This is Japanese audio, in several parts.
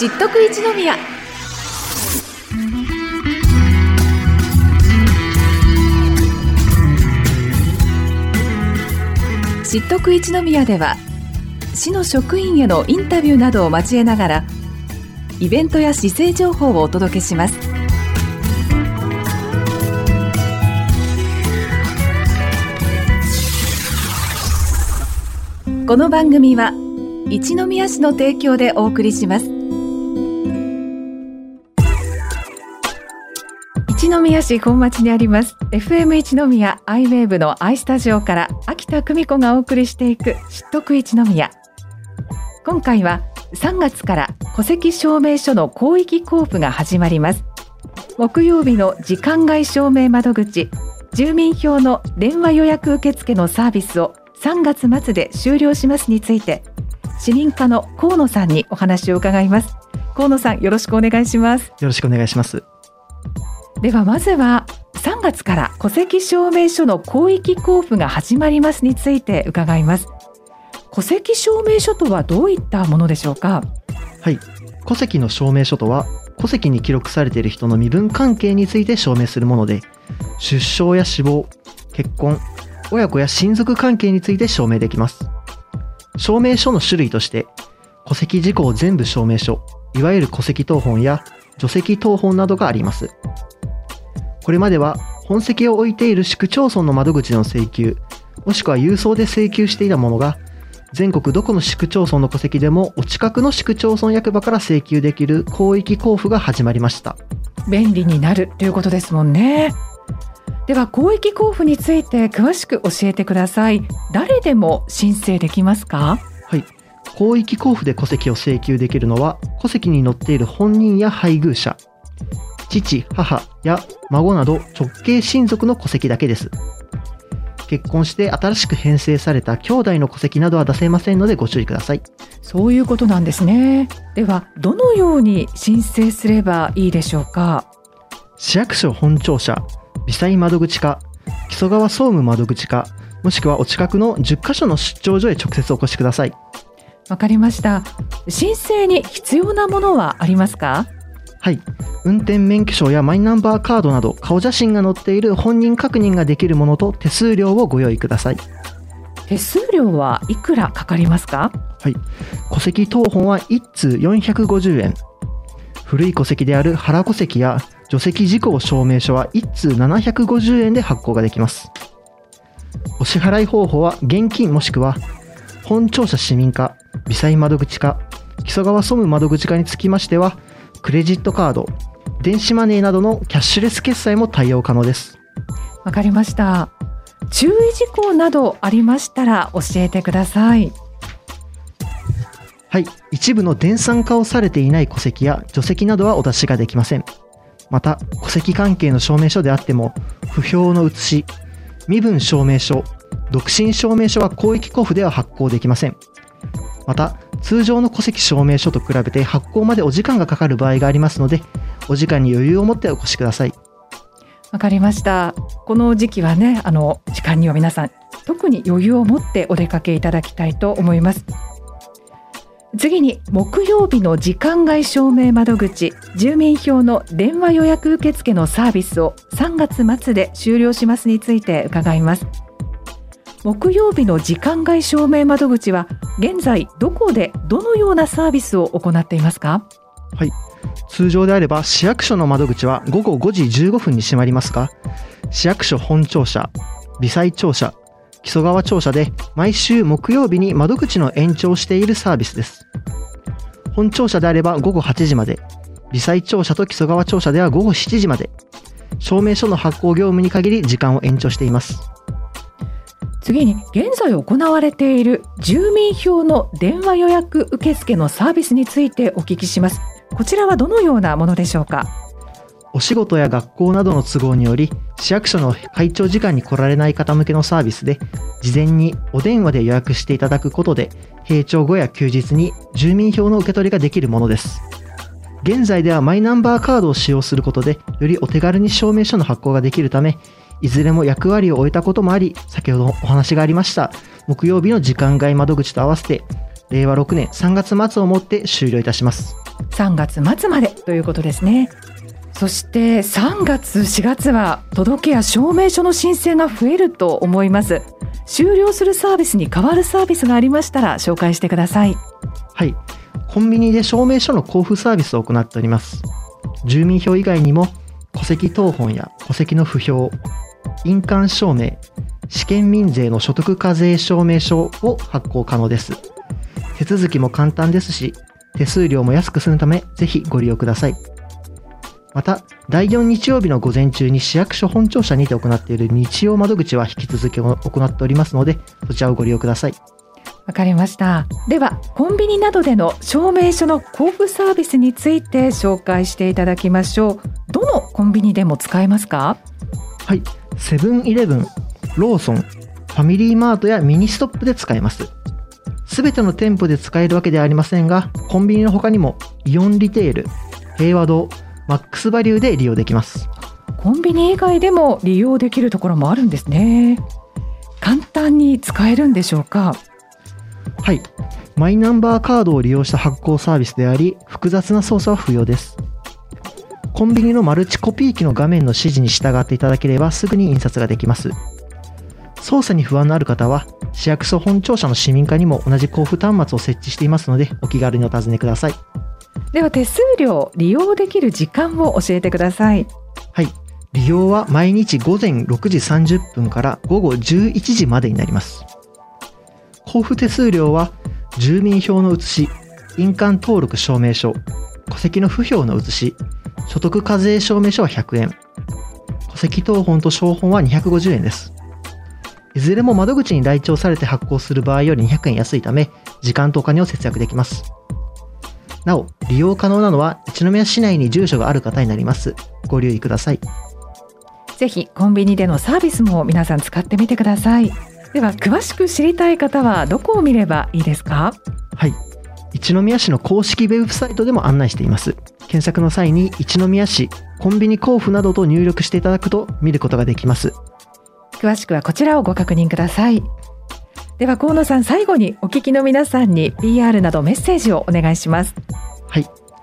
知っとく一宮。知っとく一宮では、市の職員へのインタビューなどを交えながらイベントや市政情報をお届けします。この番組は一宮市の提供でお送りします。一宮市本町にあります FM 一宮アイウェーブのアイスタジオから秋田久美子がお送りしていく知っとく一宮。今回は3月から戸籍証明書の広域交付が始まります。木曜日の時間外証明窓口、住民票の電話予約受付のサービスを3月末で終了しますについて、市民課の河野さんにお話を伺います。河野さん、よろしくお願いします。 よろしくお願いします。 ではまずは3月から戸籍証明書の広域交付が始まりますについて伺います。戸籍証明書とはどういったものでしょうか？ はい、戸籍の証明書とは戸籍に記録されている人の身分関係について証明するもので、出生や死亡、結婚、親子や親族関係について証明できます。証明書の種類として戸籍事項全部証明書、いわゆる戸籍謄本や除籍謄本などがあります。これまでは本籍を置いている市区町村の窓口の請求、もしくは郵送で請求していたものが、全国どこの市区町村の戸籍でもお近くの市区町村役場から請求できる広域交付が始まりました。 便利になるということですもんね。では広域交付について詳しく教えてください。誰でも申請できますか？ はい、広域交付で戸籍を請求できるのは、戸籍に載っている本人や配偶者、父、母や孫など直系親族の戸籍だけです。結婚して新しく編成された兄弟の戸籍などは出せませんのでご注意ください。 そういうことなんですね。ではどのように申請すればいいでしょうか？ 市役所本庁舎、微細窓口課、木曽川総務窓口課、もしくはお近くの10カ所の出張所へ直接お越しください。 わかりました。申請に必要なものはありますか？ はい、運転免許証やマイナンバーカードなど顔写真が載っている本人確認ができるものと手数料をご用意ください。 手数料はいくらかかりますか？ はい、戸籍謄本は1通450円、古い戸籍である原戸籍や除籍事項証明書は1通750円で発行ができます。お支払い方法は現金もしくは本庁舎市民課、微細窓口課、木曽川総務窓口課につきましてはクレジットカード、電子マネーなどのキャッシュレス決済も対応可能です。 わかりました。注意事項などありましたら教えてください。 はい、一部の電算化をされていない戸籍や除籍などはお出しができません。また戸籍関係の証明書であっても、不評の写し、身分証明書、独身証明書は広域交付では発行できません。また通常の戸籍証明書と比べて発行までお時間がかかる場合がありますので、お時間に余裕を持ってお越しください。 わかりました。この時期はね、時間には皆さん特に余裕を持ってお出かけいただきたいと思います。次に木曜日の時間外証明窓口、住民票の電話予約受付のサービスを3月末で終了しますについて伺います。木曜日の時間外証明窓口は現在どこでどのようなサービスを行っていますか？ はい、通常であれば市役所の窓口は午後5時15分に閉まりますが、市役所本庁舎、微細庁舎、木曽川庁舎で毎週木曜日に窓口の延長をしているサービスです。本庁舎であれば午後8時まで、微細庁舎と木曽川庁舎では午後7時まで、証明書の発行業務に限り時間を延長しています。 次に現在行われている住民票の電話予約受付のサービスについてお聞きします。こちらはどのようなものでしょうか？ お仕事や学校などの都合により市役所の開庁時間に来られない方向けのサービスで、事前にお電話で予約していただくことで閉庁後や休日に住民票の受け取りができるものです。現在ではマイナンバーカードを使用することでよりお手軽に証明書の発行ができるため、いずれも役割を終えたこともあり、先ほどお話がありました木曜日の時間外窓口と合わせて令和6年3月末をもって終了いたします。 3月末までということですね。そして3月4月は届けや証明書の申請が増えると思います。終了するサービスに代わるサービスがありましたら紹介してください。 はい、コンビニで証明書の交付サービスを行っております。住民票以外にも戸籍謄本や戸籍の不評、印鑑証明、試験民税の所得課税証明書を発行可能です。手続きも簡単ですし、手数料も安く済むためぜひご利用ください。また、第4日曜日の午前中に市役所本庁舎にて行っている日曜窓口は引き続き行っておりますので、そちらをご利用ください。 わかりました。では、コンビニなどでの証明書の交付サービスについて紹介していただきましょう。どのコンビニでも使えますか？ はい、セブンイレブン、ローソン、ファミリーマートやミニストップで使えます。すべての店舗で使えるわけではありませんが、コンビニの他にもイオンリテール、平和堂、マックスバリューで利用できます。 コンビニ以外でも利用できるところもあるんですね。簡単に使えるんでしょうか？ はい、マイナンバーカードを利用した発行サービスであり、複雑な操作は不要です。コンビニのマルチコピー機の画面の指示に従っていただければすぐに印刷ができます。操作に不安のある方は、市役所本庁舎の市民課にも同じ交付端末を設置していますので、お気軽にお尋ねください。 では、手数料利用できる時間を教えてください。 はい、利用は毎日午前6時30分から午後11時までになります。交付手数料は、住民票の写し、印鑑登録証明書、戸籍の不評の写し、所得課税証明書は100円、戸籍謄本と証本は250円です。いずれも窓口に来庁されて発行する場合より200円安いため、時間とお金を節約できます。なお、利用可能なのは一宮市内に住所がある方になります。ご留意ください。 ぜひコンビニでのサービスも皆さん使ってみてください。では、詳しく知りたい方はどこを見ればいいですか？ はい、一宮市の公式ウェブサイトでも案内しています。検索の際に一宮市コンビニ交付などと入力していただくと見ることができます。 詳しくはこちらをご確認ください。では、河野さん、最後にお聞きの皆さんに PR などメッセージをお願いします。 はい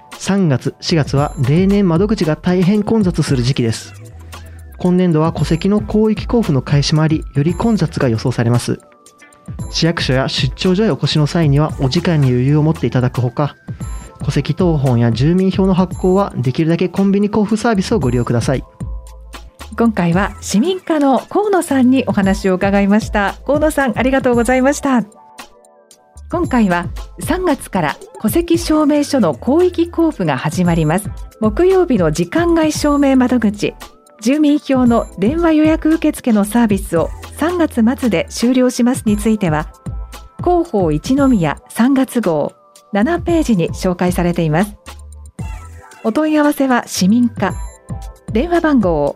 、3月4月は例年窓口が大変混雑する時期です。今年度は戸籍の広域交付の開始もあり、より混雑が予想されます。市役所や出張所へお越しの際にはお時間に余裕を持っていただくほか、戸籍謄本や住民票の発行はできるだけコンビニ交付サービスをご利用ください。 今回は市民課の河野さんにお話を伺いました。河野さん、ありがとうございました。今回は3月から戸籍証明書の広域交付が始まります。木曜日の時間外証明窓口、住民票の電話予約受付のサービスを3月末で終了しますについては、広報一宮3月号7ページに紹介されています。お問い合わせは市民課、電話番号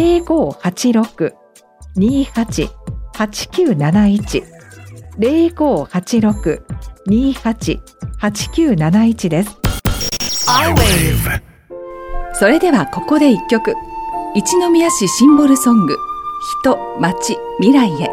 0586-28-8971 0586-28-8971 です。それではここで一曲、一宮市シンボルソング、人、町、未来へ。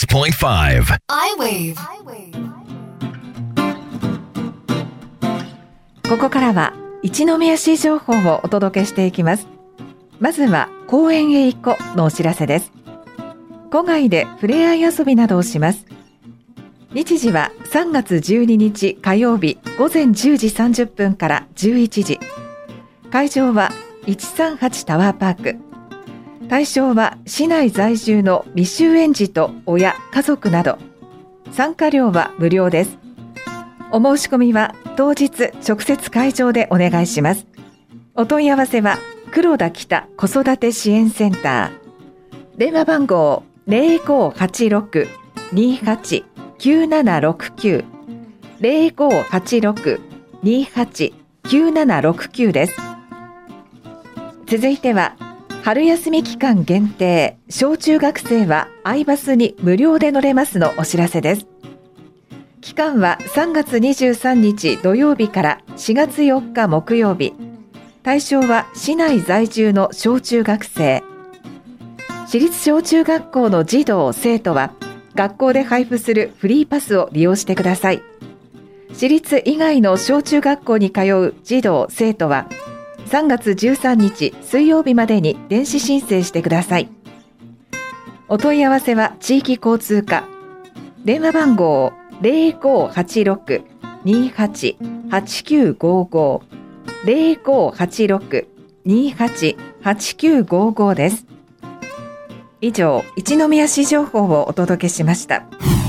76.5 I-Wave ここからは一宮市情報をお届けしていきます。まずは公園へ行このお知らせです。户外でふれあい遊びなどをします。日時は3月12日火曜日午前10時30分から11時。会場は138タワーパーク。対象は市内在住の未就園児と親、家族など。参加料は無料です。お申し込みは当日直接会場でお願いします。お問い合わせは黒田北子育て支援センター。電話番号 0586-289769 0586-289769 です。続いては春休み期間限定、小中学生はアイバスに無料で乗れますのお知らせです。期間は3月23日土曜日から4月4日木曜日。対象は市内在住の小中学生。私立小中学校の児童・生徒は学校で配布するフリーパスを利用してください。私立以外の小中学校に通う児童・生徒は3月13日水曜日までに電子申請してください。お問い合わせは地域交通課。電話番号 0586-288955 0586-288955 です。以上、一宮市情報をお届けしました。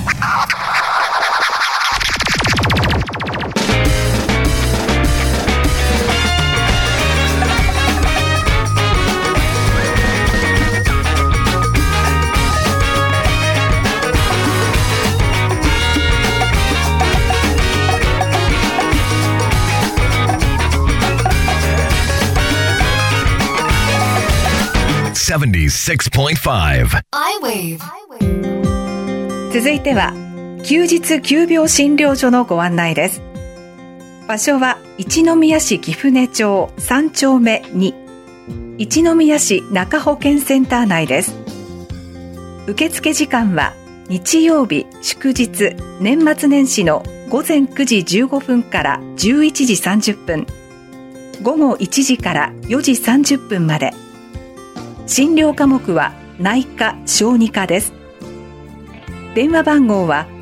76.5 I-Wave。 続いては休日急病診療所のご案内です。場所は一宮市貴船町3丁目2、一宮市中保健センター内です。受付時間は日曜日、祝日、年末年始の午前9時15分から11時30分、午後1時から4時30分まで。診療科目は内科・小児科です。電話番号は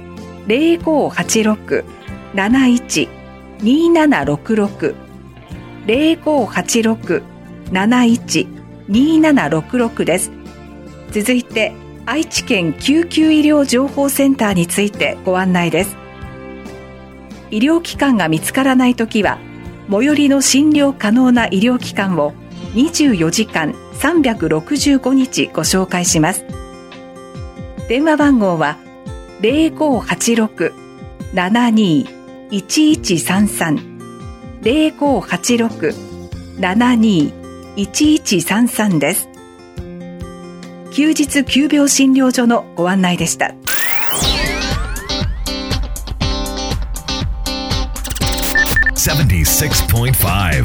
0586-71-2766 0586-71-2766 です。続いて愛知県救急医療情報センターについてご案内です。医療機関が見つからないときは最寄りの診療可能な医療機関を24時間365日ご紹介します。電話番号は 0586-72-1133 0586-72-1133 です。休日急病診療所のご案内でした。 76.5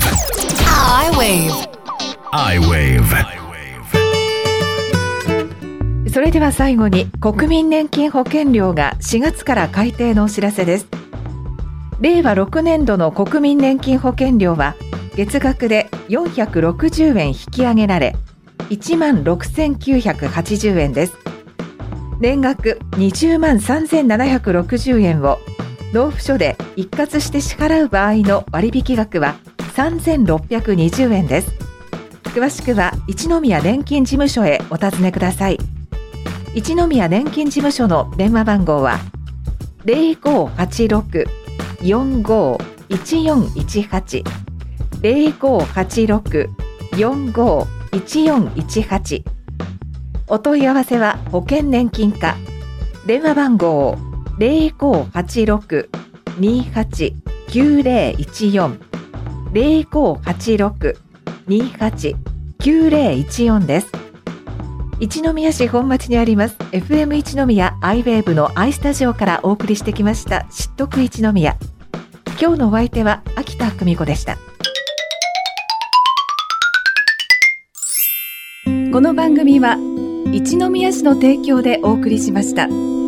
I-Wave。 それでは最後に国民年金保険料が4月から改定のお知らせです。令和6年度の国民年金保険料は月額で460円引き上げられ 16,980 円です。年額20万3,760円を納付書で一括して支払う場合の割引額は 3,620 円です。詳しくは一宮年金事務所へお尋ねください。一宮年金事務所の電話番号は 0586-451418 0586-451418。お問い合わせは保険年金課。電話番号 0586-289014 0586-289014 です。一宮市本町にあります FM 一宮アイウェーブのアイスタジオからお送りしてきました知っとく一宮。今日のお相手は秋田久美子でした。この番組は一宮市の提供でお送りしました。